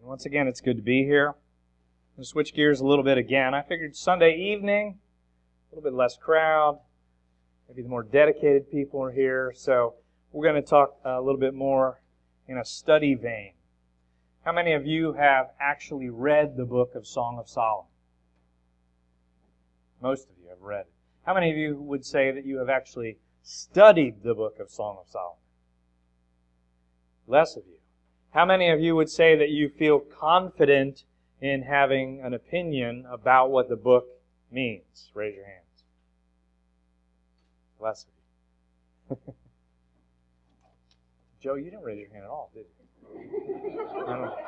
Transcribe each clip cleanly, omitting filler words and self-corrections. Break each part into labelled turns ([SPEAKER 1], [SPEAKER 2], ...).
[SPEAKER 1] Once again, it's good to be here. I'm going to switch gears a little bit again. I figured Sunday evening, a little bit less crowd, maybe the more dedicated people are here. So we're going to talk a little bit more in a study vein. How many of you have actually read the book of Song of Solomon? Most of you have read it. How many of you would say that you have actually studied the book of Song of Solomon? Less of you. How many of you would say that you feel confident in having an opinion about what the book means? Raise your hands. Less of you. Joe, you didn't raise your hand at all, did you?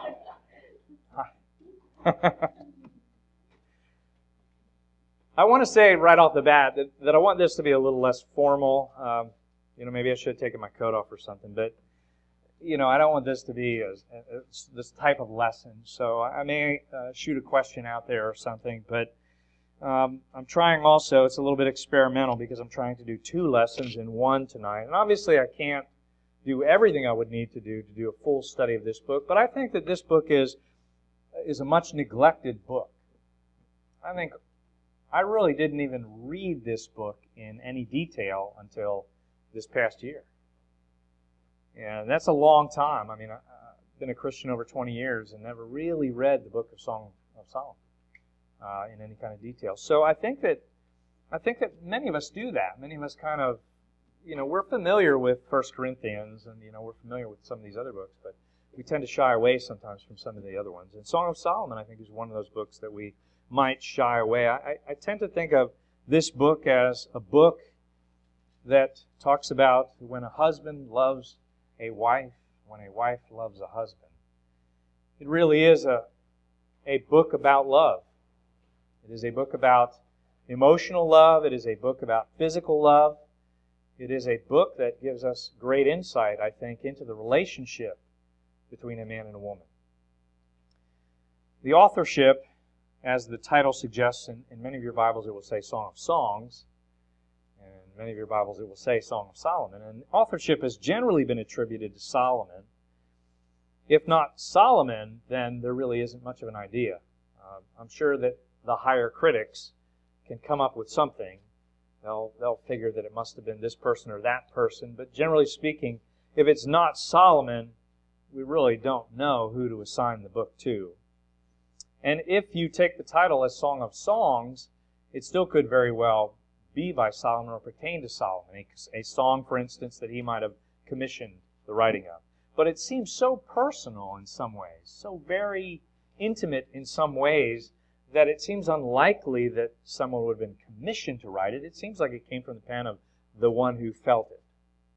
[SPEAKER 1] I want to say right off the bat that I want this to be a little less formal. Maybe I should have taken my coat off or something, but I don't want this to be this type of lesson. So I may shoot a question out there or something, but I'm trying also, it's a little bit experimental because I'm trying to do 2 lessons in one tonight. And obviously I can't do everything I would need to do a full study of this book, but I think that this book is a much neglected book. I think I really didn't even read this book in any detail until this past year. And that's a long time. I mean, I've been a Christian over 20 years and never really read the book of Song of Solomon in any kind of detail. So I think that many of us do that. Many of us kind of, we're familiar with 1 Corinthians and, we're familiar with some of these other books, but we tend to shy away sometimes from some of the other ones. And Song of Solomon, I think, is one of those books that we might shy away. I tend to think of this book as a book that talks about when a husband loves a wife, when a wife loves a husband. It really is a book about love. It is a book about emotional love. It is a book about physical love. It is a book that gives us great insight, I think, into the relationship between a man and a woman. The authorship, as the title suggests, in many of your Bibles it will say Song of Songs, and in many of your Bibles it will say Song of Solomon. And authorship has generally been attributed to Solomon. If not Solomon, then there really isn't much of an idea. I'm sure that the higher critics can come up with something. They'll figure that it must have been this person or that person. But generally speaking, if it's not Solomon, we really don't know who to assign the book to. And if you take the title as Song of Songs, it still could very well be by Solomon or pertain to Solomon. A song, for instance, that he might have commissioned the writing of. But it seems so personal in some ways, so very intimate in some ways, that it seems unlikely that someone would have been commissioned to write it. It seems like it came from the pen of the one who felt it.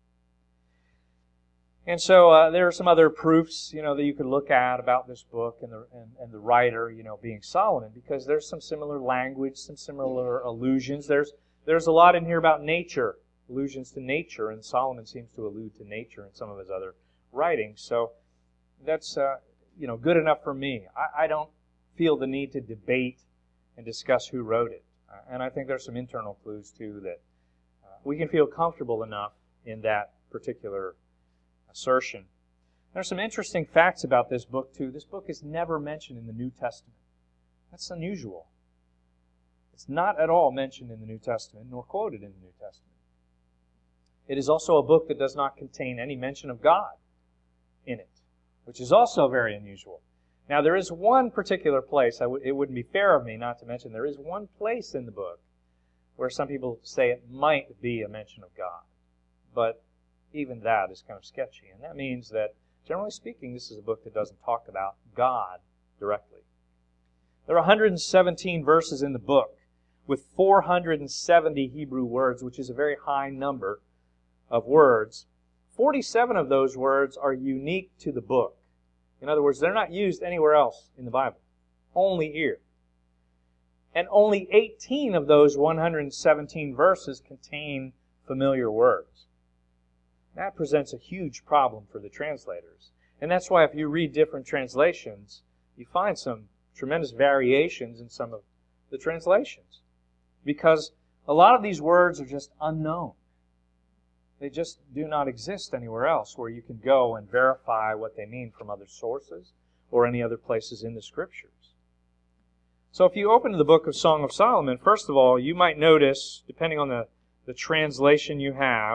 [SPEAKER 1] And so there are some other proofs, that you could look at about this book and the writer, being Solomon, because there's some similar language, some similar allusions. There's a lot in here about nature, allusions to nature, and Solomon seems to allude to nature in some of his other writings. So that's good enough for me. I don't feel the need to debate and discuss who wrote it. And I think there's some internal clues, too, that we can feel comfortable enough in that particular assertion. There's some interesting facts about this book, too. This book is never mentioned in the New Testament. That's unusual. It's not at all mentioned in the New Testament, nor quoted in the New Testament. It is also a book that does not contain any mention of God in it, which is also very unusual. Now, there is one particular place, it wouldn't be fair of me not to mention, there is one place in the book where some people say it might be a mention of God. But even that is kind of sketchy. And that means that, generally speaking, this is a book that doesn't talk about God directly. There are 117 verses in the book with 470 Hebrew words, which is a very high number of words. 47 of those words are unique to the book. In other words, they're not used anywhere else in the Bible, only here. And only 18 of those 117 verses contain familiar words. That presents a huge problem for the translators. And that's why if you read different translations, you find some tremendous variations in some of the translations. Because a lot of these words are just unknown. They just do not exist anywhere else where you can go and verify what they mean from other sources, or any other places in the Scriptures. So if you open to the book of Song of Solomon, first of all, you might notice, depending on the translation you have,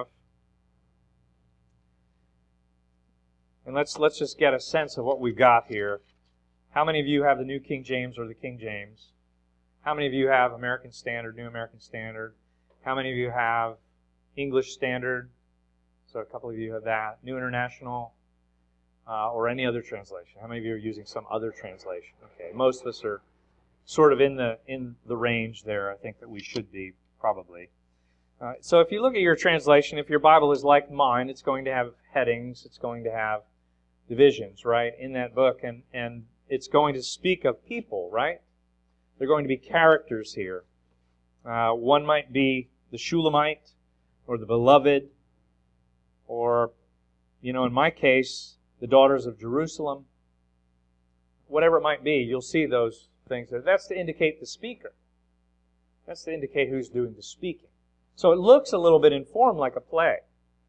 [SPEAKER 1] and let's just get a sense of what we've got here. How many of you have the New King James or the King James? How many of you have American Standard, New American Standard? How many of you have English Standard? So a couple of you have that. New International, or any other translation. How many of you are using some other translation? Okay, most of us are sort of in the range there, I think, that we should be, probably. So if you look at your translation, if your Bible is like mine, it's going to have headings, it's going to have divisions, right, in that book, and it's going to speak of people, right? They're going to be characters here. One might be the Shulamite, or the beloved, or, in my case, the daughters of Jerusalem. Whatever it might be, you'll see those things there. That's to indicate the speaker. That's to indicate who's doing the speaking. So it looks a little bit in form like a play.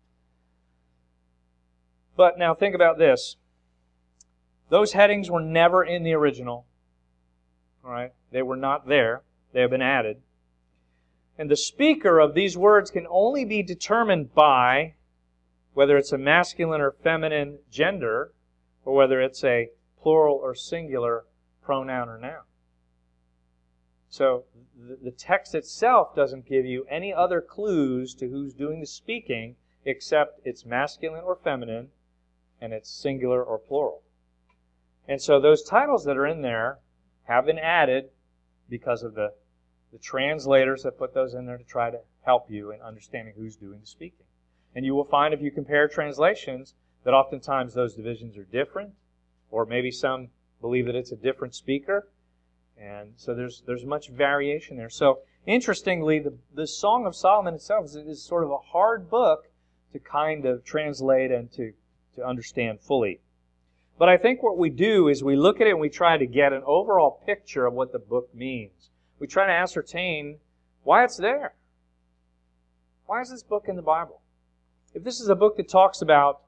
[SPEAKER 1] But now think about this. Those headings were never in the original. All right? They were not there. They have been added. And the speaker of these words can only be determined by whether it's a masculine or feminine gender, or whether it's a plural or singular pronoun or noun. So the text itself doesn't give you any other clues to who's doing the speaking except it's masculine or feminine and it's singular or plural. And so those titles that are in there have been added because of the translators that put those in there to try to help you in understanding who's doing the speaking. And you will find if you compare translations that oftentimes those divisions are different, or maybe some believe that it's a different speaker. And so there's much variation there. So interestingly, the Song of Solomon itself is sort of a hard book to kind of translate and to understand fully. But I think what we do is we look at it and we try to get an overall picture of what the book means. We try to ascertain why it's there. Why is this book in the Bible? If this is a book that talks about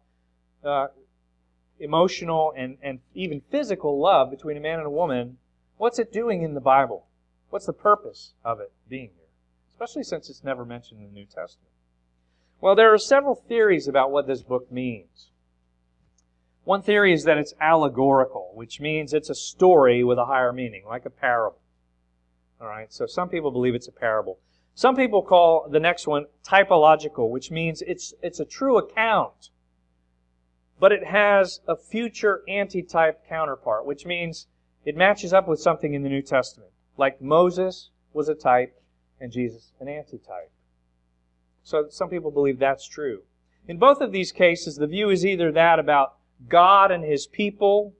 [SPEAKER 1] emotional and even physical love between a man and a woman, what's it doing in the Bible? What's the purpose of it being here? Especially since it's never mentioned in the New Testament. Well, there are several theories about what this book means. One theory is that it's allegorical, which means it's a story with a higher meaning, like a parable. All right, so some people believe it's a parable. Some people call the next one typological, which means it's a true account, but it has a future antitype counterpart, which means it matches up with something in the New Testament, like Moses was a type and Jesus an antitype. So some people believe that's true. In both of these cases, the view is either that about God and His people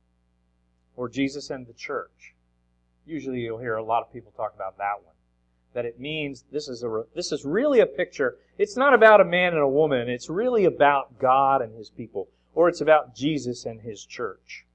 [SPEAKER 1] or Jesus and the church. Usually you'll hear a lot of people talk about that one. That it means this is really a picture. It's not about a man and a woman. It's really about God and His people. Or it's about Jesus and His church.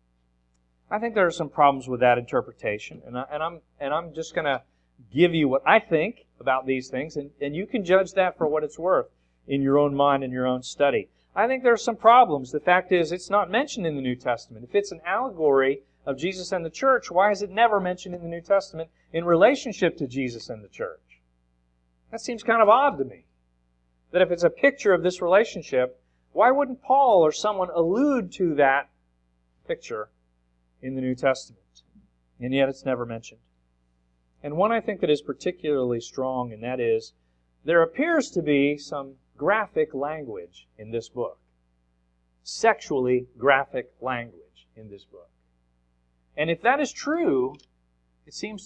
[SPEAKER 1] I think there are some problems with that interpretation. And I'm just going to give you what I think about these things. And you can judge that for what it's worth in your own mind and your own study. I think there are some problems. The fact is, it's not mentioned in the New Testament. If it's an allegory of Jesus and the church, why is it never mentioned in the New Testament in relationship to Jesus and the church? That seems kind of odd to me. That if it's a picture of this relationship, why wouldn't Paul or someone allude to that picture in the New Testament? And yet it's never mentioned. And one I think that is particularly strong, and that is, there appears to be some graphic language in this book. Sexually graphic language in this book. And if that is true, it seems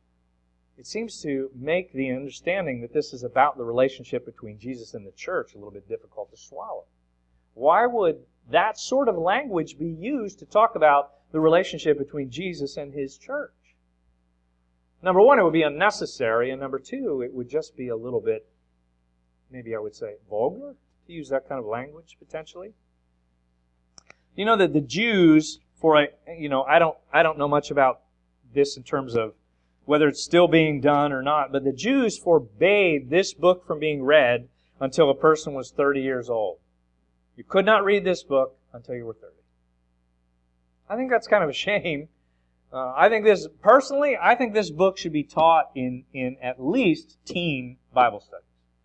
[SPEAKER 1] to make the understanding that this is about the relationship between Jesus and the church a little bit difficult to swallow. Why would that sort of language be used to talk about the relationship between Jesus and His church? Number one, it would be unnecessary, and number two, it would just be a little bit, maybe I would say, vulgar to use that kind of language, potentially. You know that the Jews, I don't know much about this in terms of whether it's still being done or not, but the Jews forbade this book from being read until a person was 30 years old. You could not read this book until you were 30. I think that's kind of a shame. I think this book should be taught in at least teen Bible studies.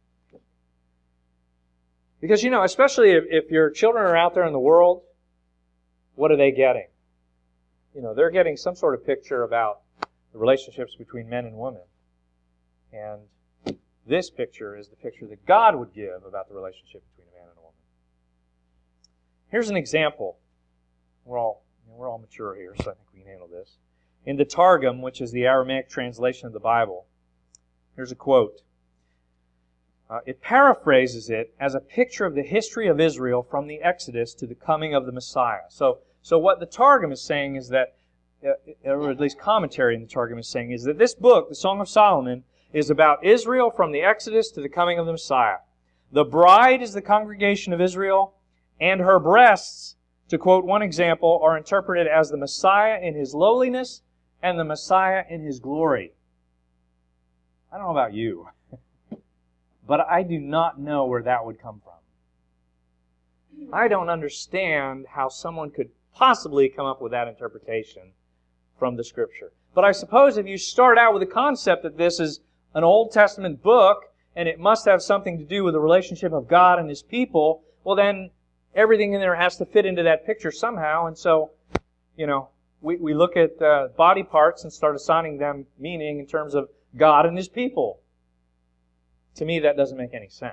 [SPEAKER 1] Because, especially if your children are out there in the world, what are they getting? They're getting some sort of picture about the relationships between men and women. And this picture is the picture that God would give about the relationship between a man and a woman. Here's an example. We're all mature here, so I think we can handle this. In the Targum, which is the Aramaic translation of the Bible, here's a quote. It paraphrases it as a picture of the history of Israel from the Exodus to the coming of the Messiah. So what the Targum is saying is that, or at least commentary in the Targum is saying, is that this book, the Song of Solomon, is about Israel from the Exodus to the coming of the Messiah. The bride is the congregation of Israel, and her breasts, to quote one example, are interpreted as the Messiah in His lowliness and the Messiah in His glory. I don't know about you, but I do not know where that would come from. I don't understand how someone could possibly come up with that interpretation from the Scripture. But I suppose if you start out with the concept that this is an Old Testament book and it must have something to do with the relationship of God and His people, well then everything in there has to fit into that picture somehow. And so, we look at body parts and start assigning them meaning in terms of God and His people. To me, that doesn't make any sense.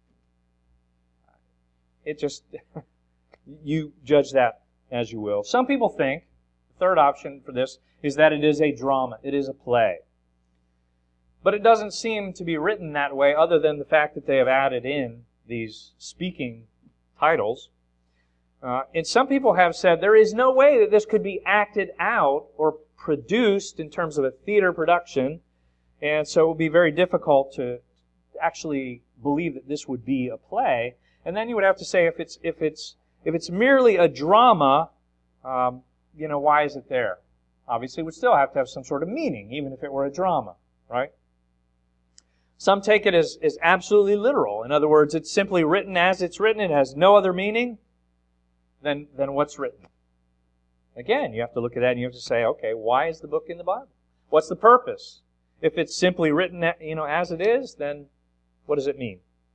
[SPEAKER 1] It just, you judge that as you will. Some people think, the third option for this, is that it is a drama. It is a play. But it doesn't seem to be written that way other than the fact that they have added in these speaking titles. And some people have said there is no way that this could be acted out or produced in terms of a theater production, and so it would be very difficult to actually believe that this would be a play. And then you would have to say if it's merely a drama, why is it there? Obviously, it would still have to have some sort of meaning, even if it were a drama, right? Some take it as absolutely literal. In other words, it's simply written as it's written. It has no other meaning than what's written. Again, you have to look at that and you have to say, okay, why is the book in the Bible? What's the purpose? If it's simply written, as it is, then what does it mean?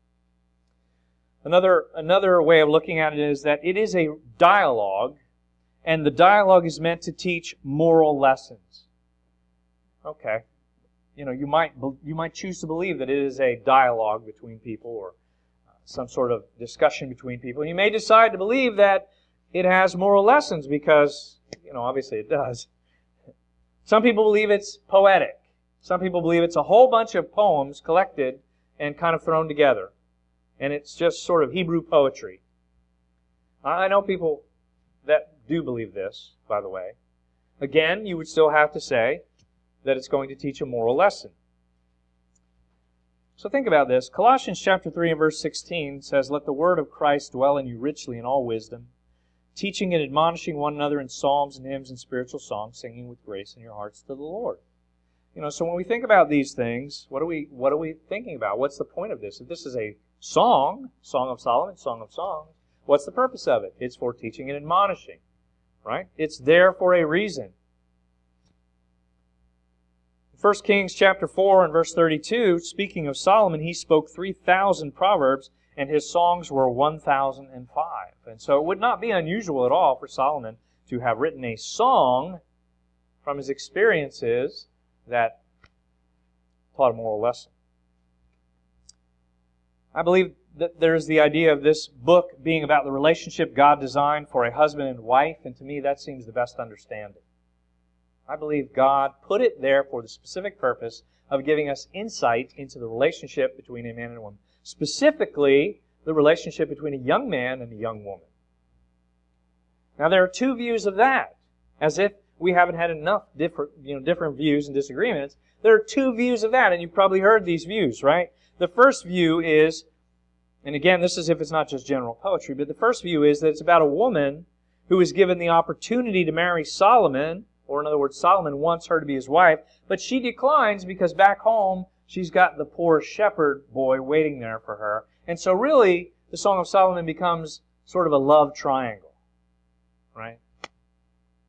[SPEAKER 1] Another way of looking at it is that it is a dialogue, and the dialogue is meant to teach moral lessons. Okay. You might choose to believe that it is a dialogue between people or some sort of discussion between people. You may decide to believe that it has moral lessons because, obviously it does. Some people believe it's poetic. Some people believe it's a whole bunch of poems collected and kind of thrown together. And it's just sort of Hebrew poetry. I know people that do believe this, by the way. Again, you would still have to say that it's going to teach a moral lesson. So think about this. Colossians chapter 3 and verse 16 says, "Let the word of Christ dwell in you richly in all wisdom, teaching and admonishing one another in psalms and hymns and spiritual songs, singing with grace in your hearts to the Lord." So when we think about these things, what are we thinking about? What's the point of this? If this is a Song of Solomon, Song of Songs, what's the purpose of it? It's for teaching and admonishing, right? It's there for a reason. 1 Kings chapter 4 and verse 32, speaking of Solomon, he spoke 3,000 proverbs, and his songs were 1,005. And so it would not be unusual at all for Solomon to have written a song from his experiences that taught a moral lesson. I believe that there's the idea of this book being about the relationship God designed for a husband and wife, and to me that seems the best understanding. I believe God put it there for the specific purpose of giving us insight into the relationship between a man and a woman. Specifically, the relationship between a young man and a young woman. Now, there are two views of that. As if we haven't had enough different views and disagreements, there are two views of that, and you've probably heard these views, right? The first view is, and again, this is if it's not just general poetry, but the first view is that it's about a woman who is given the opportunity to marry Solomon, or in other words, Solomon wants her to be his wife, but she declines because back home she's got the poor shepherd boy waiting there for her. And so really, the Song of Solomon becomes sort of a love triangle, right?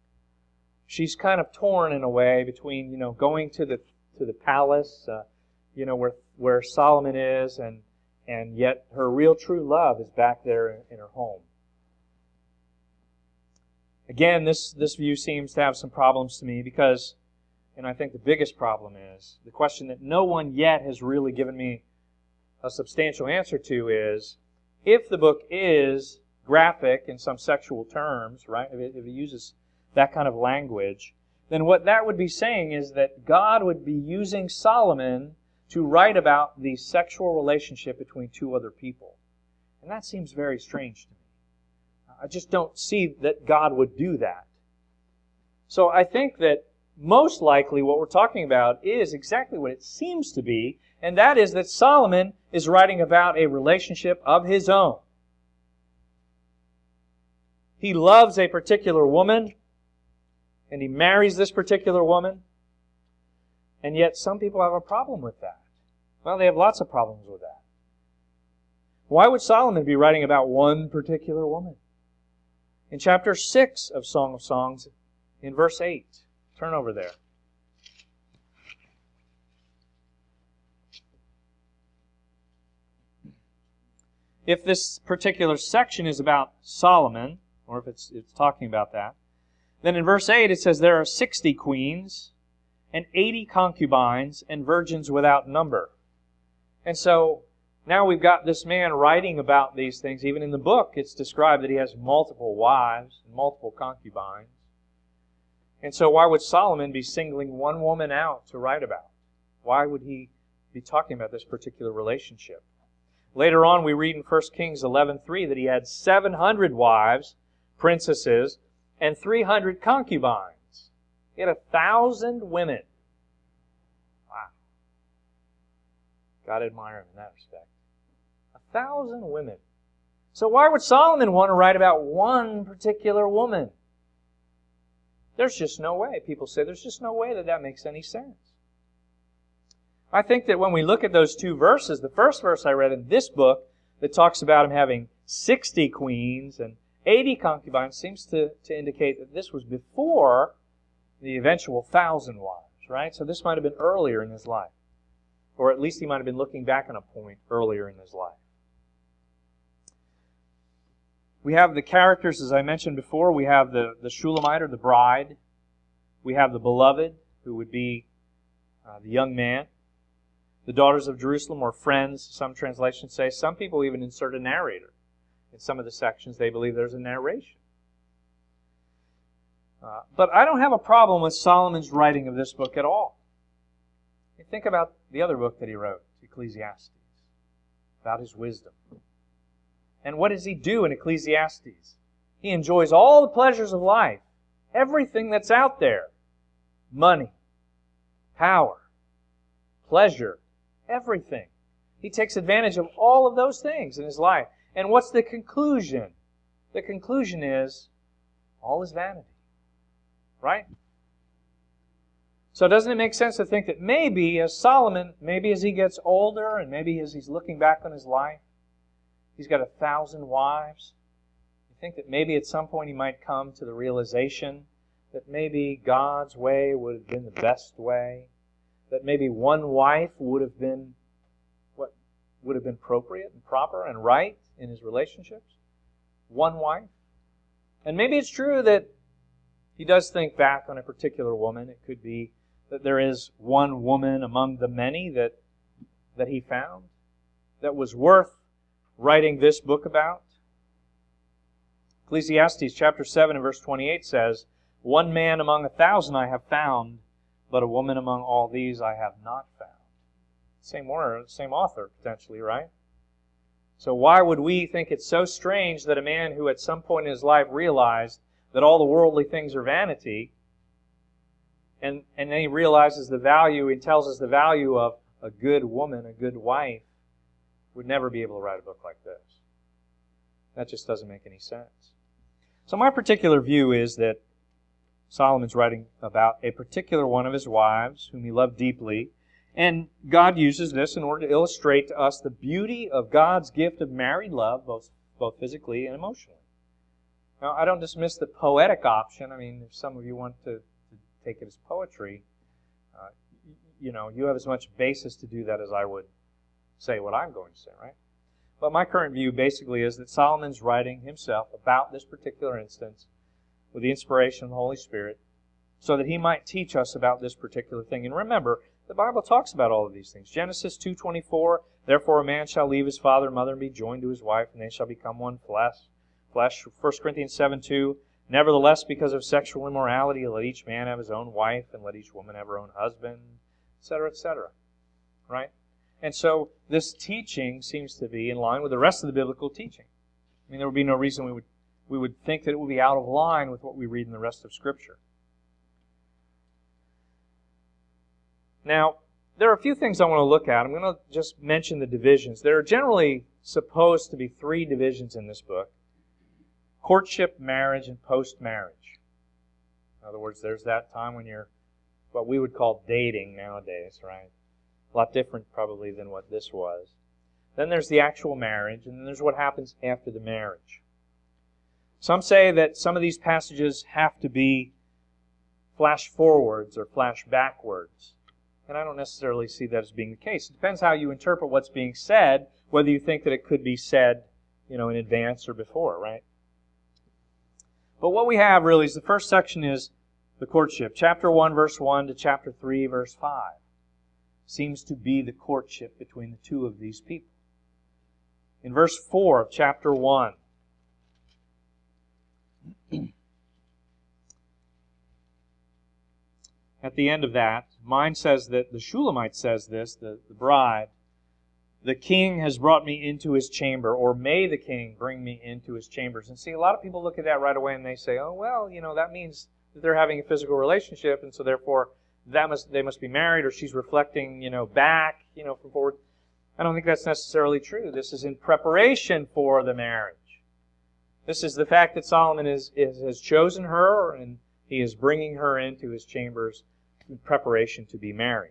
[SPEAKER 1] she's kind of torn in a way between, going to the palace, where Solomon is, and yet her real true love is back there in her home. Again, this view seems to have some problems to me because, and I think the biggest problem is, the question that no one yet has really given me a substantial answer to is, if the book is graphic in some sexual terms, right, if it uses that kind of language, then what that would be saying is that God would be using Solomon to write about the sexual relationship between two other people. And that seems very strange to me. I just don't see that God would do that. So I think that most likely what we're talking about is exactly what it seems to be, and that is that Solomon is writing about a relationship of his own. He loves a particular woman, and he marries this particular woman, and yet some people have a problem with that. Well, they have lots of problems with that. Why would Solomon be writing about one particular woman? In chapter 6 of Song of Songs, in verse 8, turn over there. If this particular section is about Solomon, or if it's talking about that, then in verse 8 it says, there are 60 queens and 80 concubines and virgins without number. And so now we've got this man writing about these things. Even in the book it's described that he has multiple wives and multiple concubines. And so why would Solomon be singling one woman out to write about? Why would he be talking about this particular relationship? Later on we read in 1 Kings 11:3 that he had 700 wives, princesses, and 300 concubines. He had 1,000 women. Wow. Got to admire him in that respect. 1,000 women. So why would Solomon want to write about one particular woman? There's just no way. People say there's just no way that makes any sense. I think that when we look at those two verses, the first verse I read in this book that talks about him having 60 queens and 80 concubines seems to indicate that this was before the eventual 1,000 wives, right? So this might have been earlier in his life. Or at least he might have been looking back on a point earlier in his life. We have the characters, as I mentioned before. We have the Shulamite, or the bride. We have the beloved, who would be the young man. The daughters of Jerusalem, or friends, some translations say. Some people even insert a narrator. In some of the sections, they believe there's a narration. But I don't have a problem with Solomon's writing of this book at all. You think about the other book that he wrote, Ecclesiastes, about his wisdom. And what does he do in Ecclesiastes? He enjoys all the pleasures of life, everything that's out there. Money, power, pleasure, everything. He takes advantage of all of those things in his life. And what's the conclusion? The conclusion is, all is vanity. Right? So doesn't it make sense to think that maybe as Solomon, maybe as he gets older and maybe as he's looking back on his life, he's got 1,000 wives. You think that maybe at some point he might come to the realization that maybe God's way would have been the best way, that maybe one wife would have been what would have been appropriate and proper and right in his relationships. One wife. And maybe it's true that he does think back on a particular woman. It could be that there is one woman among the many that he found that was worth writing this book about. Ecclesiastes chapter 7 and verse 28 says, "One man among 1,000 I have found, but a woman among all these I have not found." Same word, same author potentially, right? So why would we think it's so strange that a man who at some point in his life realized that all the worldly things are vanity, and then he realizes the value, he tells us the value of a good woman, a good wife, would never be able to write a book like this? That just doesn't make any sense. So my particular view is that Solomon's writing about a particular one of his wives, whom he loved deeply, and God uses this in order to illustrate to us the beauty of God's gift of married love, both physically and emotionally. Now, I don't dismiss the poetic option. I mean, if some of you want to take it as poetry, you have as much basis to do that as I would say what I'm going to say, right? But my current view basically is that Solomon's writing himself about this particular instance with the inspiration of the Holy Spirit so that he might teach us about this particular thing. And remember, the Bible talks about all of these things. Genesis 2:24, therefore a man shall leave his father and mother and be joined to his wife, and they shall become one flesh. 1 Corinthians 7:2, nevertheless, because of sexual immorality, let each man have his own wife, and let each woman have her own husband, etc., etc. Right? And so this teaching seems to be in line with the rest of the biblical teaching. I mean, there would be no reason we would think that it would be out of line with what we read in the rest of Scripture. Now, there are a few things I want to look at. I'm going to just mention the divisions. There are generally supposed to be 3 divisions in this book: courtship, marriage, and post-marriage. In other words, there's that time when you're what we would call dating nowadays, right? A lot different probably than what this was. Then there's the actual marriage, and then there's what happens after the marriage. Some say that some of these passages have to be flash forwards or flash backwards. And I don't necessarily see that as being the case. It depends how you interpret what's being said, whether you think that it could be said, in advance or before, right? But what we have really is the first section is the courtship. Chapter 1, verse 1 to chapter 3, verse 5 seems to be the courtship between the two of these people. In verse 4 of chapter 1, at the end of that, mine says that the Shulamite says this, the bride, the king has brought me into his chamber, or may the king bring me into his chambers. And see, a lot of people look at that right away and they say, oh, well, that means that they're having a physical relationship, and so therefore they must be married, or she's reflecting, back, from forward. I don't think that's necessarily true. This is in preparation for the marriage. This is the fact that Solomon has chosen her, and he is bringing her into his chambers in preparation to be married.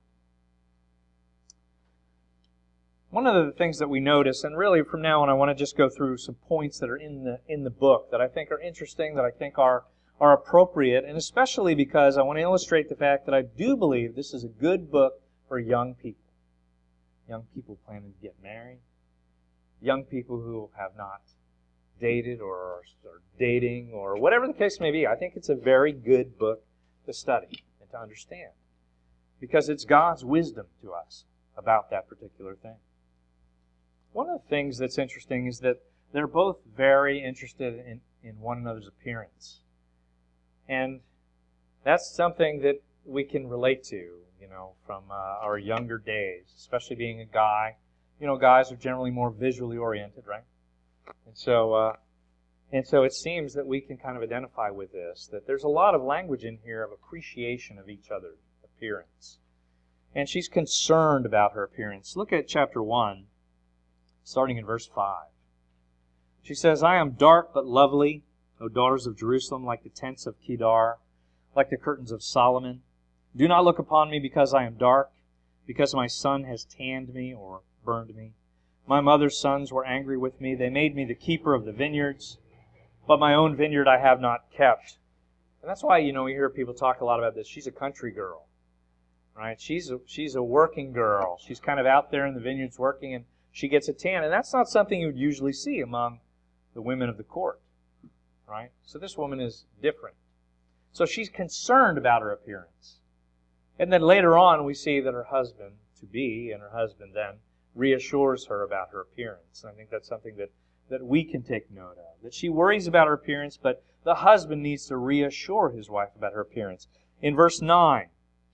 [SPEAKER 1] One of the things that we notice, and really from now on I want to just go through some points that are in the book that I think are interesting, that I think are appropriate, and especially because I want to illustrate the fact that I do believe this is a good book for young people. Young people planning to get married. Young people who have not dated or are dating or whatever the case may be. I think it's a very good book to study and to understand because it's God's wisdom to us about that particular thing. One of the things that's interesting is that they're both very interested in one another's appearance. And that's something that we can relate to, from our younger days, especially being a guy. Guys are generally more visually oriented, right? And so it seems that we can kind of identify with this, that there's a lot of language in here of appreciation of each other's appearance. And she's concerned about her appearance. Look at chapter 1, starting in verse 5. She says, I am dark but lovely, O daughters of Jerusalem, like the tents of Kedar, like the curtains of Solomon. Do not look upon me because I am dark, because my sun has tanned me or burned me. My mother's sons were angry with me. They made me the keeper of the vineyards, but my own vineyard I have not kept. And that's why, we hear people talk a lot about this. She's a country girl, right? She's a working girl. She's kind of out there in the vineyards working, and she gets a tan. And that's not something you would usually see among the women of the court, right? So this woman is different. So she's concerned about her appearance. And then later on, we see that her husband-to-be and her husband then reassures her about her appearance. And I think that's something that we can take note of. That she worries about her appearance, but the husband needs to reassure his wife about her appearance. In verse 9,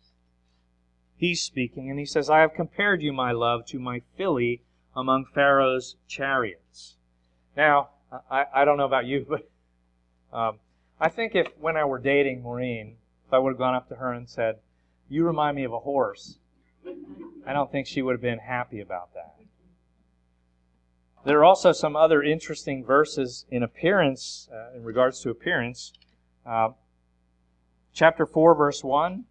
[SPEAKER 1] he's speaking, and he says, I have compared you, my love, to my filly among Pharaoh's chariots. Now, I don't know about you, but I think if when I were dating Maureen, if I would have gone up to her and said, you remind me of a horse, I don't think she would have been happy about that. There are also some other interesting verses in appearance, in regards to appearance. Chapter 4, verse 1.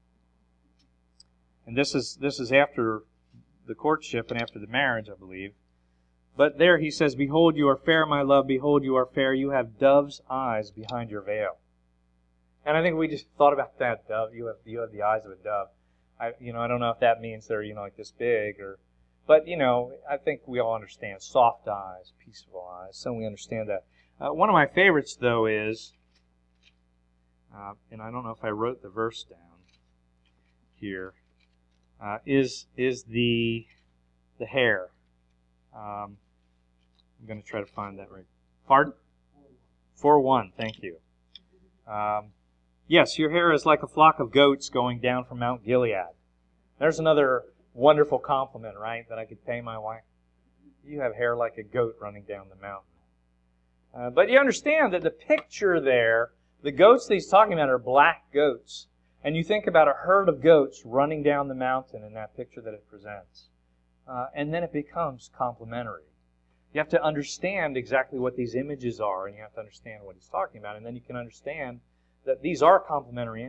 [SPEAKER 1] And this is after the courtship and after the marriage, I believe. But there he says, Behold, you are fair, my love. Behold, you are fair. You have dove's eyes behind your veil. And I think we just thought about that dove. You have the eyes of a dove. I don't know if that means they're, like this big but, I think we all understand soft eyes, peaceful eyes. So we understand that. One of my favorites, though, is, and I don't know if I wrote the verse down here, is the hair. I'm going to try to find that right. Pardon? 4:1, thank you. Yes, your hair is like a flock of goats going down from Mount Gilead. There's another wonderful compliment, right, that I could pay my wife. You have hair like a goat running down the mountain. But you understand that the picture there, the goats that he's talking about are black goats. And you think about a herd of goats running down the mountain in that picture that it presents. And then it becomes complementary. You have to understand exactly what these images are, and you have to understand what he's talking about. And then you can understand that these are complementary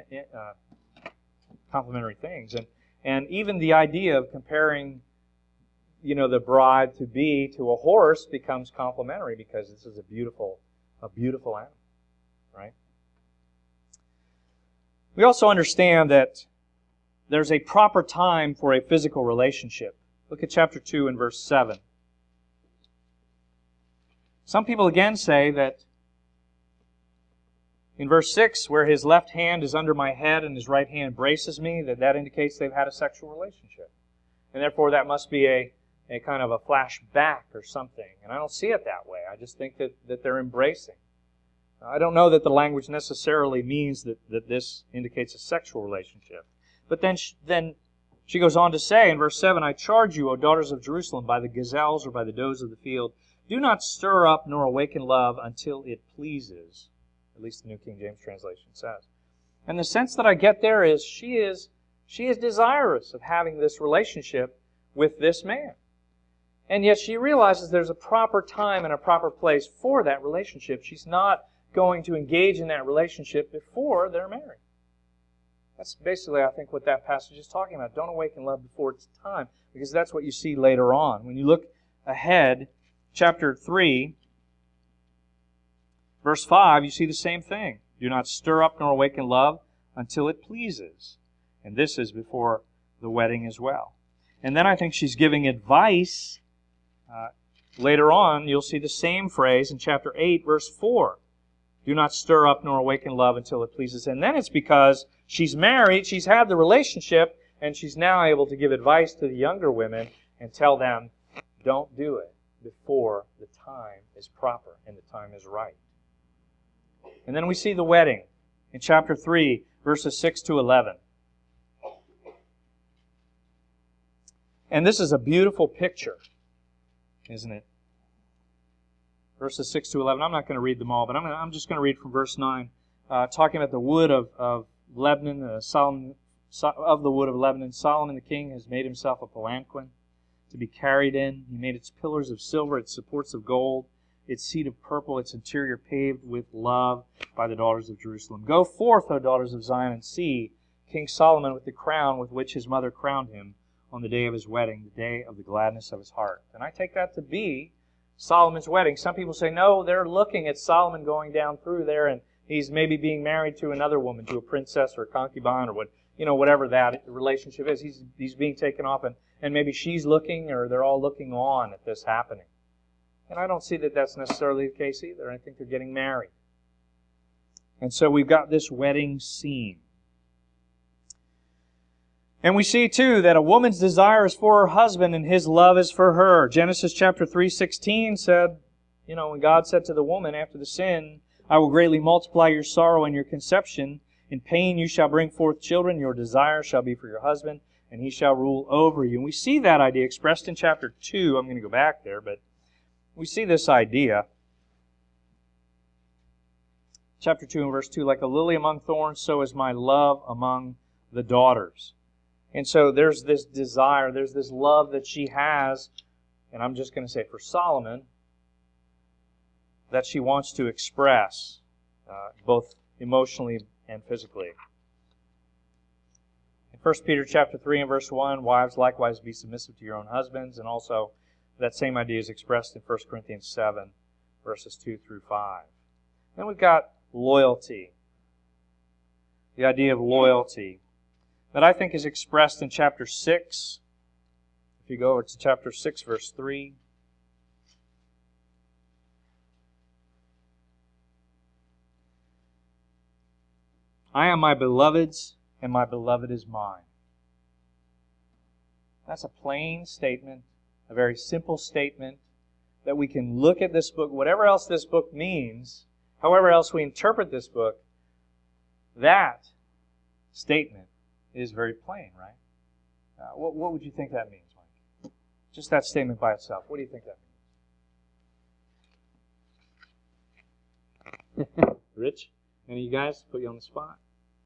[SPEAKER 1] things. And even the idea of comparing, the bride-to-be to a horse becomes complementary because this is a beautiful animal, right? We also understand that there's a proper time for a physical relationship. Look at chapter 2 and verse 7. Some people again say that in verse 6, where his left hand is under my head and his right hand braces me, that indicates they've had a sexual relationship. And therefore that must be a kind of a flashback or something. And I don't see it that way. I just think that they're embracing. I don't know that the language necessarily means that this indicates a sexual relationship. But then she goes on to say in verse 7, I charge you, O daughters of Jerusalem, by the gazelles or by the does of the field, do not stir up nor awaken love until it pleases. At least the New King James translation says. And the sense that I get there is she is desirous of having this relationship with this man. And yet she realizes there's a proper time and a proper place for that relationship. She's not going to engage in that relationship before they're married. That's basically, I think, what that passage is talking about. Don't awaken love before it's time, because that's what you see later on. When you look ahead, chapter 3, verse 5, you see the same thing. Do not stir up nor awaken love until it pleases. And this is before the wedding as well. And then I think she's giving advice. Later on, you'll see the same phrase in chapter 8, verse 4. Do not stir up nor awaken love until it pleases. And then it's because she's married, she's had the relationship, and she's now able to give advice to the younger women and tell them, don't do it before the time is proper and the time is right. And then we see the wedding in chapter 3, verses 6 to 11. And this is a beautiful picture, isn't it? Verses 6 to 11. I'm not going to read them all, but I'm just going to read from verse 9, talking about the wood of Lebanon, of the wood of Lebanon. Solomon the king has made himself a palanquin to be carried in. He made its pillars of silver, its supports of gold, its seat of purple, its interior paved with love by the daughters of Jerusalem. Go forth, O daughters of Zion, and see King Solomon with the crown with which his mother crowned him on the day of his wedding, the day of the gladness of his heart. And I take that to be Solomon's wedding. Some people say, no, they're looking at Solomon going down through there, and he's maybe being married to another woman, to a princess or a concubine, or whatever that relationship is. He's being taken off, and maybe she's looking, or they're all looking on at this happening. And I don't see that that's necessarily the case either. I think they're getting married. And so we've got this wedding scene. And we see, too, that a woman's desire is for her husband and his love is for her. Genesis chapter 3:16 said, when God said to the woman after the sin, I will greatly multiply your sorrow and your conception. In pain you shall bring forth children. Your desire shall be for your husband, and he shall rule over you. And we see that idea expressed in chapter 2. I'm going to go back there, but we see this idea. Chapter 2 and verse 2, like a lily among thorns, so is my love among the daughters. And so there's this desire, there's this love that she has, and I'm just going to say for Solomon, that she wants to express, both emotionally and physically. In 1 Peter chapter 3 and verse 1, wives likewise be submissive to your own husbands, and also that same idea is expressed in 1 Corinthians 7, verses 2 through 5. Then we've got loyalty. the idea of loyalty, that I think is expressed in chapter 6. If you go over to chapter 6, verse 3. I am my beloved's, and my beloved is mine. That's a plain statement, a very simple statement, that we can look at this book, whatever else this book means, however else we interpret this book, that statement is very plain, right? What would you think that means, Mike? Just that statement by itself. What do you think that means? Rich? Any of you guys? Put you on the spot.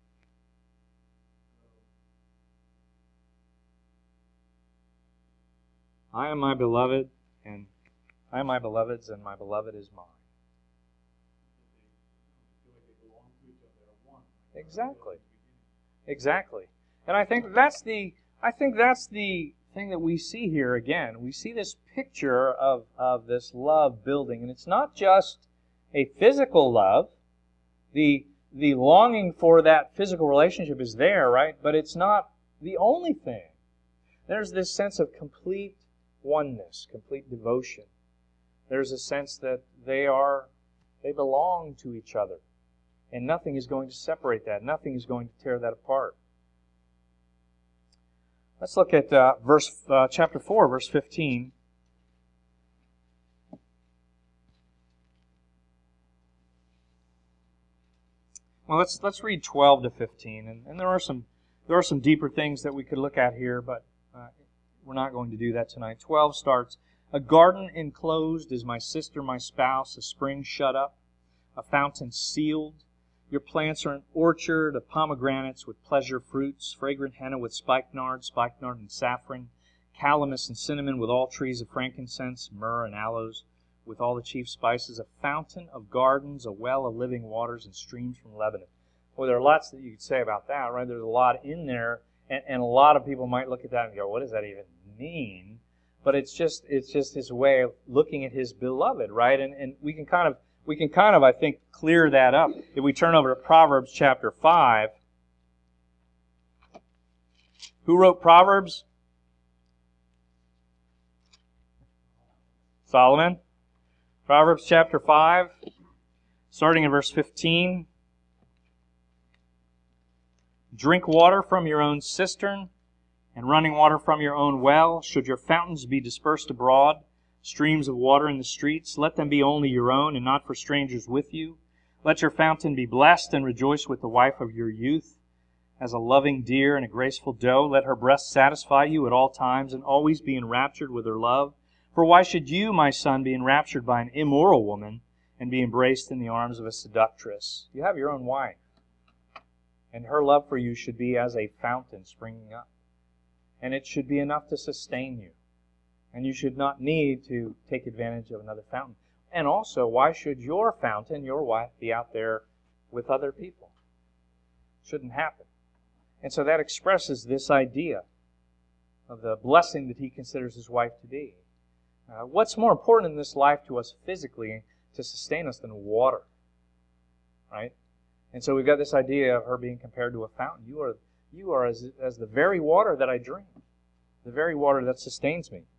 [SPEAKER 1] I am my beloved, and I am my beloved's, and my beloved is mine. Exactly. Exactly. And I think that's the thing that we see here again. We see this picture of this love building, and it's not just a physical love. The longing for that physical relationship is there, right? But it's not the only thing. There's this sense of complete oneness, complete devotion. There's a sense that they belong to each other. And nothing is going to separate that. Nothing is going to tear that apart. Let's look at chapter 4, verse 15. Well, let's read 12 to 15, and there are some deeper things that we could look at here, but we're not going to do that tonight. 12 starts, a garden enclosed is my sister, my spouse, a spring shut up, a fountain sealed. Your plants are an orchard of pomegranates with pleasure fruits, fragrant henna with spikenard and saffron, calamus and cinnamon with all trees of frankincense, myrrh and aloes with all the chief spices, a fountain of gardens, a well of living waters, and streams from Lebanon. Well, there are lots that you could say about that, right? There's a lot in there, and a lot of people might look at that and go, what does that even mean? But it's just his way of looking at his beloved, right? And we can kind of, I think, clear that up. If we turn over to Proverbs chapter 5, who wrote Proverbs? Solomon. Proverbs chapter 5, starting in verse 15. Drink water from your own cistern, and running water from your own well. Should your fountains be dispersed abroad, streams of water in the streets, let them be only your own, and not for strangers with you. Let your fountain be blessed, and rejoice with the wife of your youth. As a loving deer and a graceful doe, let her breast satisfy you at all times, and always be enraptured with her love. For why should you, my son, be enraptured by an immoral woman, and be embraced in the arms of a seductress? You have your own wife, and her love for you should be as a fountain springing up. And it should be enough to sustain you. And you should not need to take advantage of another fountain. And also, why should your fountain, your wife, be out there with other people? Shouldn't happen. And so that expresses this idea of the blessing that he considers his wife to be. What's more important in this life to us physically to sustain us than water? Right? And so we've got this idea of her being compared to a fountain. You are as the very water that I drink, the very water that sustains me.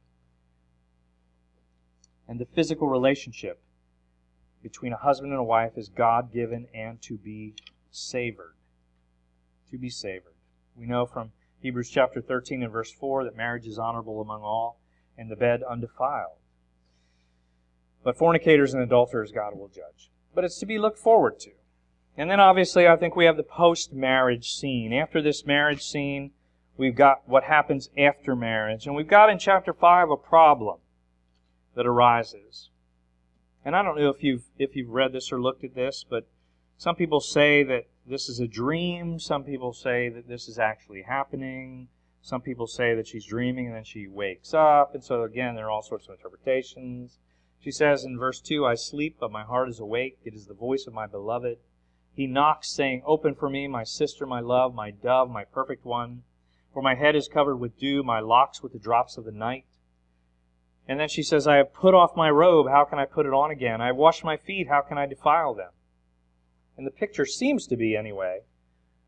[SPEAKER 1] And the physical relationship between a husband and a wife is God-given and to be savored. To be savored. We know from Hebrews chapter 13 and verse 4 that marriage is honorable among all, and the bed undefiled. But fornicators and adulterers God will judge. But it's to be looked forward to. And then obviously I think we have the post-marriage scene. After this marriage scene, we've got what happens after marriage. And we've got in chapter 5 a problem that arises. And I don't know if you've read this or looked at this, but some people say that this is a dream. Some people say that this is actually happening. Some people say that she's dreaming and then she wakes up. And so again, there are all sorts of interpretations. She says in verse 2, I sleep, but my heart is awake. It is the voice of my beloved. He knocks, saying, open for me, my sister, my love, my dove, my perfect one. For my head is covered with dew, my locks with the drops of the night. And then she says, I have put off my robe, how can I put it on again? I have washed my feet, how can I defile them? And the picture seems to be, anyway,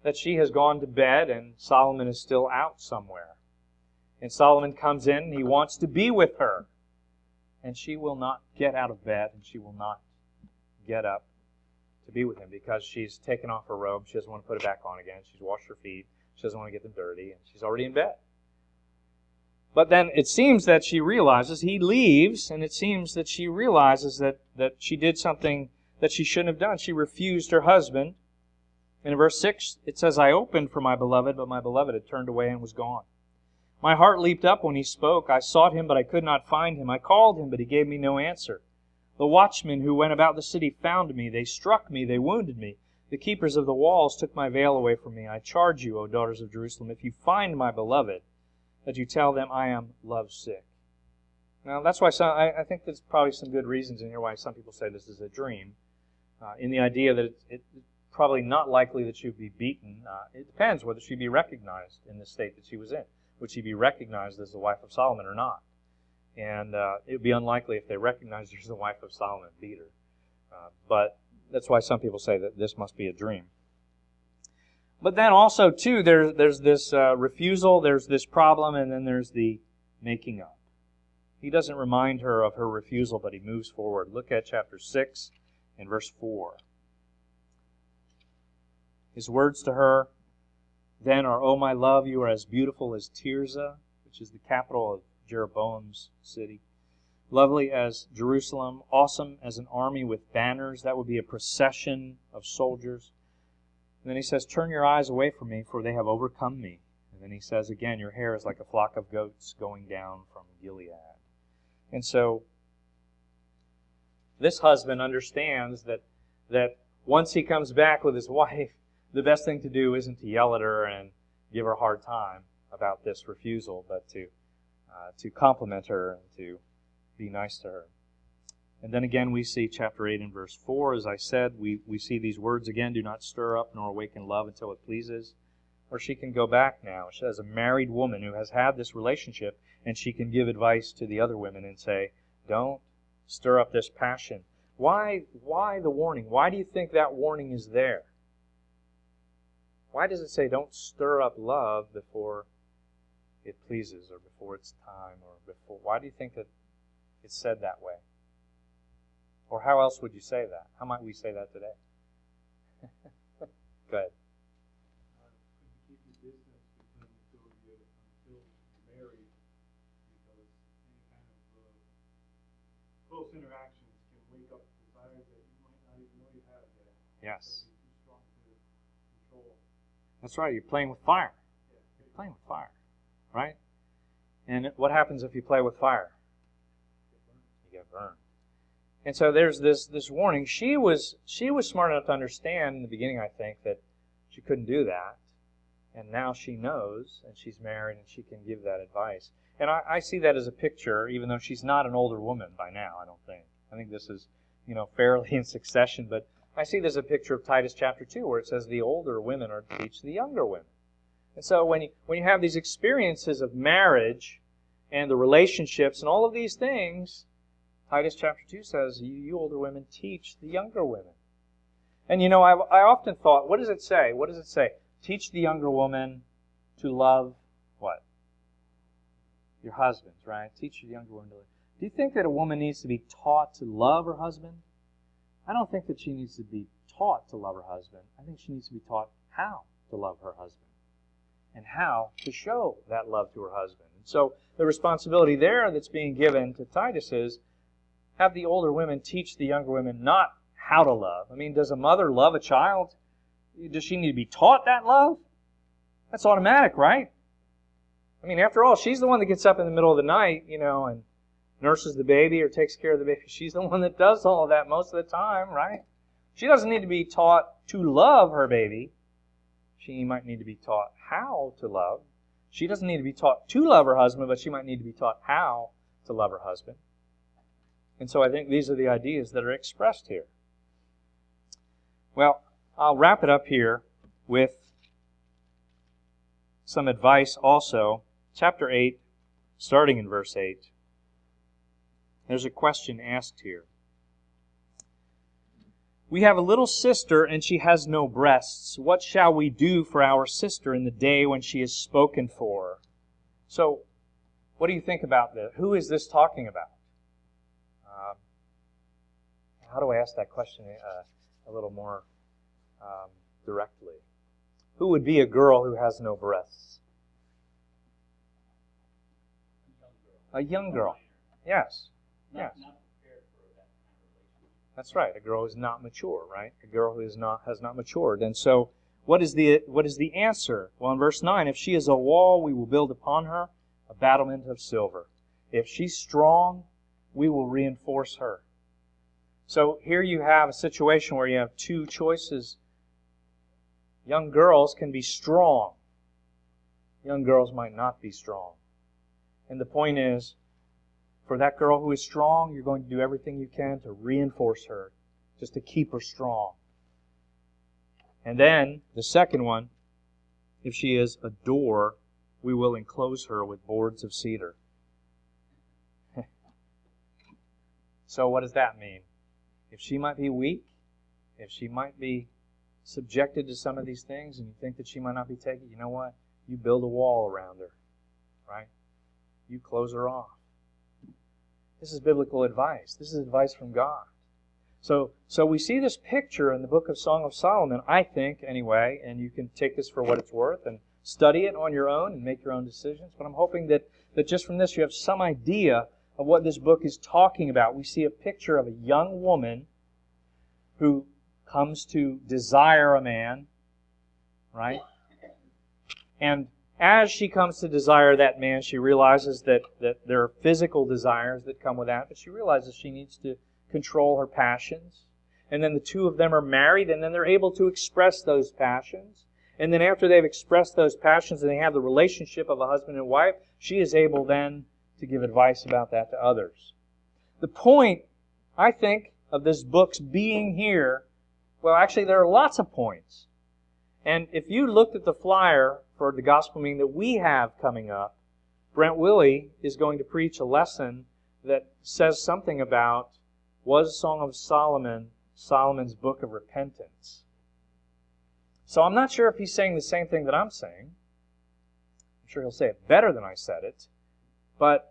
[SPEAKER 1] that she has gone to bed and Solomon is still out somewhere. And Solomon comes in and he wants to be with her. And she will not get out of bed and she will not get up to be with him because she's taken off her robe. She doesn't want to put it back on again. She's washed her feet. She doesn't want to get them dirty. And she's already in bed. But then it seems that she realizes, he leaves, and it seems that she realizes that she did something that she shouldn't have done. She refused her husband. And in verse 6, it says, I opened for my beloved, but my beloved had turned away and was gone. My heart leaped up when he spoke. I sought him, but I could not find him. I called him, but he gave me no answer. The watchmen who went about the city found me. They struck me. They wounded me. The keepers of the walls took my veil away from me. I charge you, O daughters of Jerusalem, if you find my beloved, that you tell them I am lovesick. Now, that's why I think there's probably some good reasons in here why some people say this is a dream. In the idea that it's probably not likely that she would be beaten. It depends whether she'd be recognized in the state that she was in. Would she be recognized as the wife of Solomon or not? And it would be unlikely if they recognized her as the wife of Solomon, beat her. But that's why some people say that this must be a dream. But then also, too, there's this refusal, there's this problem, and then there's the making up. He doesn't remind her of her refusal, but he moves forward. Look at chapter 6 and verse 4. His words to her then are, O my love, you are as beautiful as Tirzah, which is the capital of Jeroboam's city. Lovely as Jerusalem, awesome as an army with banners. That would be a procession of soldiers. And then he says, turn your eyes away from me, for they have overcome me. And then he says again, your hair is like a flock of goats going down from Gilead. And so this husband understands that once he comes back with his wife, the best thing to do isn't to yell at her and give her a hard time about this refusal, but to compliment her and to be nice to her. And then again we see chapter 8 and verse 4, as I said, we see these words again, do not stir up nor awaken love until it pleases. Or she can go back now. She has a married woman who has had this relationship, and she can give advice to the other women and say, don't stir up this passion. Why the warning? Why do you think that warning is there? Why does it say don't stir up love before it pleases or before it's time or before? Why do you think that it's said that way? Or how else would you say that? How might we say that today? Go ahead.
[SPEAKER 2] Keep your distance between the two of you until you're married, because any kind of close interactions can wake up desires that you might not even know you have yet.
[SPEAKER 1] Yes.
[SPEAKER 2] Too strong to control.
[SPEAKER 1] That's right. You're playing with fire. You're playing with fire, right? And what happens if you play with fire? You get burned. And so there's this warning. She was smart enough to understand in the beginning, I think, that she couldn't do that. And now she knows, and she's married, and she can give that advice. And I see that as a picture, even though she's not an older woman by now, I don't think. I think this is, fairly in succession, but I see this as a picture of Titus chapter 2, where it says the older women are to teach the younger women. And so when you have these experiences of marriage and the relationships and all of these things, Titus chapter 2 says, you older women teach the younger women. And I often thought, what does it say? What does it say? Teach the younger woman to love what? Your husbands, right? Teach the younger woman to love. Do you think that a woman needs to be taught to love her husband? I don't think that she needs to be taught to love her husband. I think she needs to be taught how to love her husband and how to show that love to her husband. And so the responsibility there that's being given to Titus is have the older women teach the younger women not how to love. I mean, does a mother love a child? Does she need to be taught that love? That's automatic, right? I mean, after all, she's the one that gets up in the middle of the night, and nurses the baby or takes care of the baby. She's the one that does all of that most of the time, right? She doesn't need to be taught to love her baby. She might need to be taught how to love. She doesn't need to be taught to love her husband, but she might need to be taught how to love her husband. And so I think these are the ideas that are expressed here. Well, I'll wrap it up here with some advice also. Chapter 8, starting in verse 8. There's a question asked here. We have a little sister, and she has no breasts. What shall we do for our sister in the day when she is spoken for? So, what do you think about this? Who is this talking about? How do I ask that question a little more directly? Who would be a girl who has no breasts? A young girl. Yes. Yes. That's right. A girl who is not mature, right? A girl who has not matured. And so, what is the answer? Well, in verse 9, if she is a wall, we will build upon her a battlement of silver. If she's strong, we will reinforce her. So here you have a situation where you have two choices. Young girls can be strong. Young girls might not be strong. And the point is, for that girl who is strong, you're going to do everything you can to reinforce her, just to keep her strong. And then, the second one, if she is a door, we will enclose her with boards of cedar. So what does that mean? If she might be weak, if she might be subjected to some of these things, and you think that she might not be taken, you know what? You build a wall around her, right? You close her off. This is biblical advice. This is advice from God. So we see this picture in the book of Song of Solomon, I think, anyway, and you can take this for what it's worth and study it on your own and make your own decisions. But I'm hoping that just from this you have some idea of what this book is talking about. We see a picture of a young woman who comes to desire a man, right? And as she comes to desire that man, she realizes that there are physical desires that come with that, but she realizes she needs to control her passions. And then the two of them are married, and then they're able to express those passions. And then after they've expressed those passions and they have the relationship of a husband and wife, she is able then to give advice about that to others. The point, I think, of this book's being here, well, actually there are lots of points. And if you looked at the flyer for the gospel meeting that we have coming up, Brent Willey is going to preach a lesson that says something about, was Song of Solomon Solomon's book of repentance? So I'm not sure if he's saying the same thing that I'm saying. I'm sure he'll say it better than I said it. But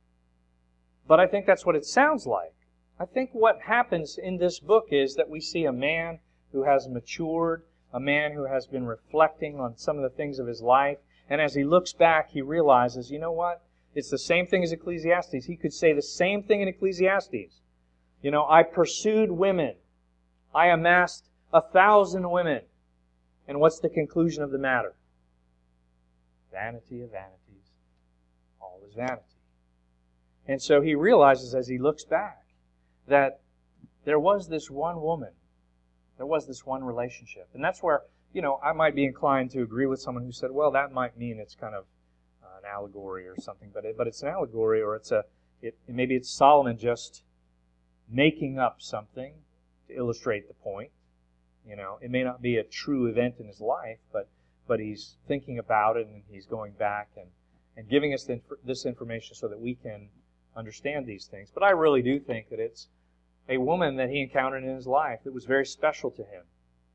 [SPEAKER 1] I think that's what it sounds like. I think what happens in this book is that we see a man who has matured, a man who has been reflecting on some of the things of his life, and as he looks back, he realizes, you know what? It's the same thing as Ecclesiastes. He could say the same thing in Ecclesiastes. You know, I pursued women. I amassed 1,000 women. And what's the conclusion of the matter? Vanity of vanities. All is vanity. And so he realizes as he looks back that there was this one woman. There was this one relationship. And that's where, you know, I might be inclined to agree with someone who said, well, that might mean it's kind of an allegory or something. But it's an allegory, or maybe it's Solomon just making up something to illustrate the point. You know, it may not be a true event in his life, but he's thinking about it, and he's going back and giving us this information so that we can understand these things. But I really do think that it's a woman that he encountered in his life that was very special to him.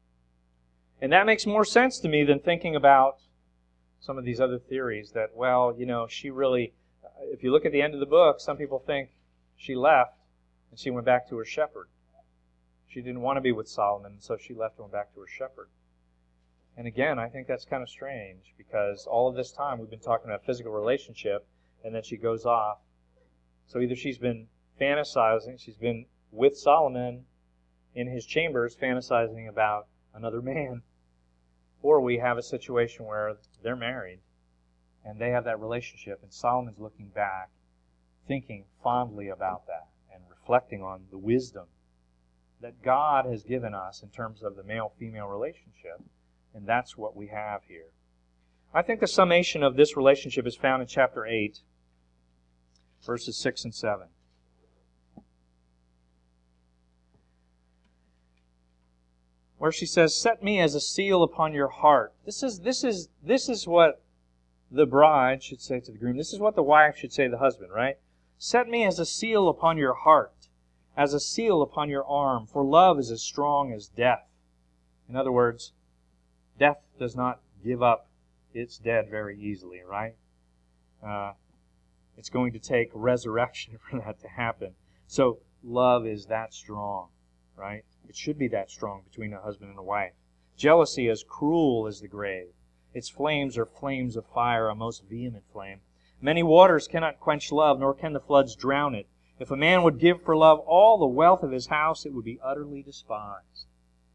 [SPEAKER 1] And that makes more sense to me than thinking about some of these other theories that, well, you know, she really, if you look at the end of the book, some people think she left and she went back to her shepherd. She didn't want to be with Solomon, so she left and went back to her shepherd. And again, I think that's kind of strange, because all of this time we've been talking about physical relationship, and then she goes off. So either she's been fantasizing, she's been with Solomon in his chambers fantasizing about another man, or we have a situation where they're married and they have that relationship, and Solomon's looking back, thinking fondly about that and reflecting on the wisdom that God has given us in terms of the male-female relationship, and that's what we have here. I think the summation of this relationship is found in chapter 8, verses 6 and 7. Where she says, "Set me as a seal upon your heart." This is what the bride should say to the groom. This is what the wife should say to the husband, right? "Set me as a seal upon your heart, as a seal upon your arm, for love is as strong as death. In other words, death does not give up its dead very easily, right? It's going to take resurrection for that to happen. So love is that strong, right? It should be that strong between a husband and a wife. Jealousy is cruel as the grave. Its flames are flames of fire, a most vehement flame. Many waters cannot quench love, nor can the floods drown it. If a man would give for love all the wealth of his house, it would be utterly despised.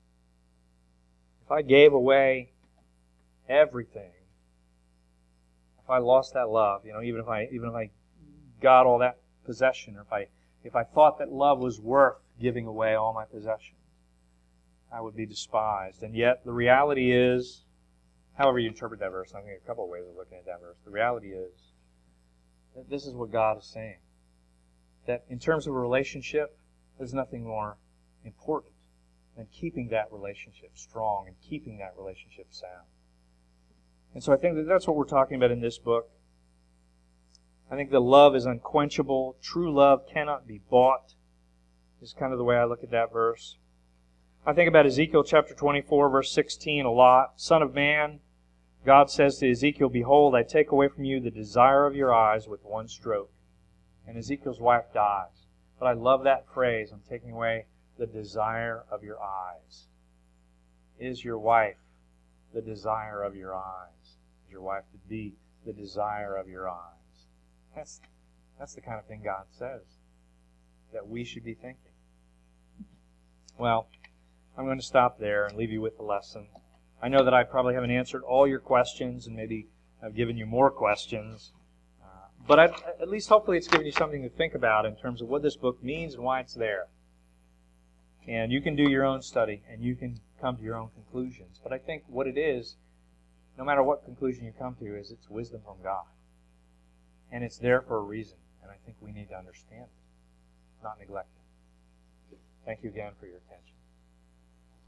[SPEAKER 1] If I gave away everything, if I lost that love, even if I got all that possession, or if I thought that love was worth giving away all my possessions, I would be despised. And yet the reality is, however you interpret that verse, I think a couple of ways of looking at that verse. The reality is that this is what God is saying. That in terms of a relationship, there's nothing more important than keeping that relationship strong and keeping that relationship sound. And so I think that's what we're talking about in this book. I think that love is unquenchable. True love cannot be bought, is kind of the way I look at that verse. I think about Ezekiel chapter 24, verse 16 a lot. Son of man, God says to Ezekiel, behold, I take away from you the desire of your eyes with one stroke. And Ezekiel's wife dies. But I love that phrase, I'm taking away the desire of your eyes. Is your wife the desire of your eyes? Is your wife to be the desire of your eyes? That's the kind of thing God says that we should be thinking. Well, I'm going to stop there and leave you with the lesson. I know that I probably haven't answered all your questions, and maybe I've given you more questions. But at least hopefully it's given you something to think about in terms of what this book means and why it's there. And you can do your own study, and you can come to your own conclusions. But I think what it is, no matter what conclusion you come to, is it's wisdom from God. And it's there for a reason, and I think we need to understand it, not neglect it. Thank you again for your attention.